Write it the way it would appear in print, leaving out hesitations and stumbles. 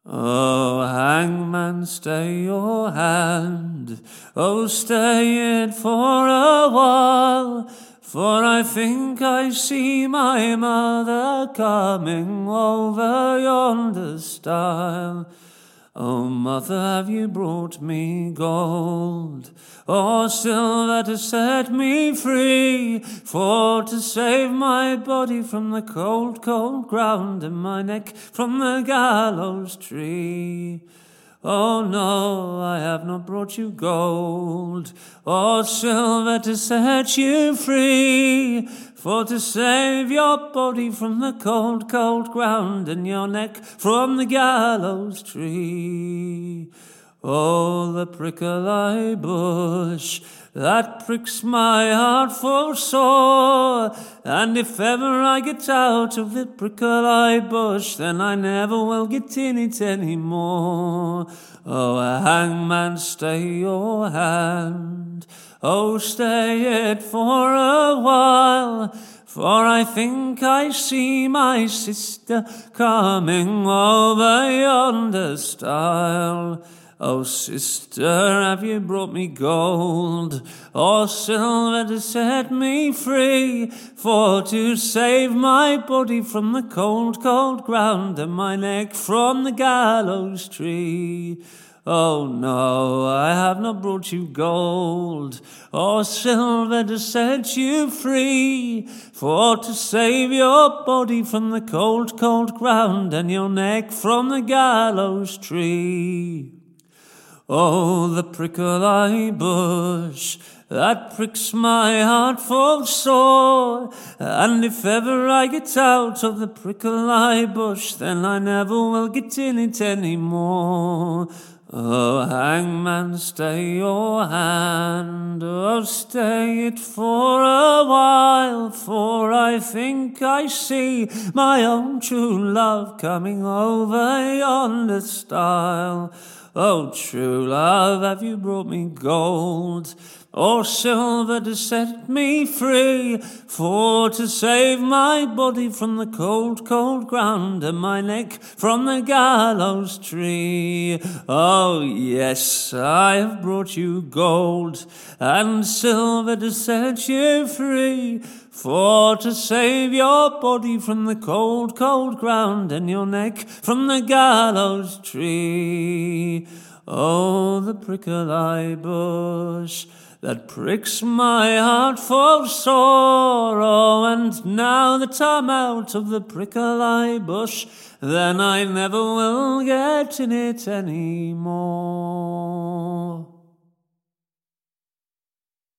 Oh, hangman, stay your hand, oh, stay it for a while, for I think I see my mother coming over yonder stile. Oh, mother, have you brought me gold or silver to set me free, for to save my body from the cold, cold ground and my neck from the gallows tree? Oh, no, I have not brought you gold or silver to set you free, for to save your body from the cold, cold ground and your neck from the gallows tree. Oh, the prickly bush that pricks my heart full sore, and if ever I get out of the prickly bush, then I never will get in it anymore. Oh, hangman, stay your hand, oh, stay it for a while, for I think I see my sister coming over yonder stile. Oh, sister, have you brought me gold or silver to set me free, for to save my body from the cold, cold ground and my neck from the gallows tree? Oh, no, I have not brought you gold or silver to set you free, for to save your body from the cold, cold ground and your neck from the gallows tree. Oh, the prickly bush that pricks my heart full sore, and if ever I get out of the prickly bush, then I never will get in it anymore. Oh, hangman, stay your hand, oh, stay it for a while, for I think I see my own true love coming over yonder stile. Oh, true love, have you brought me gold or silver to set me free, for to save my body from the cold, cold ground and my neck from the gallows tree? Oh, yes, I have brought you gold and silver to set you free, for to save your body from the cold, cold ground and your neck from the gallows tree. Oh, the prickly bush that pricks my heart full sore, oh, and now that I'm out of the prickly bush, then I never will get in it anymore.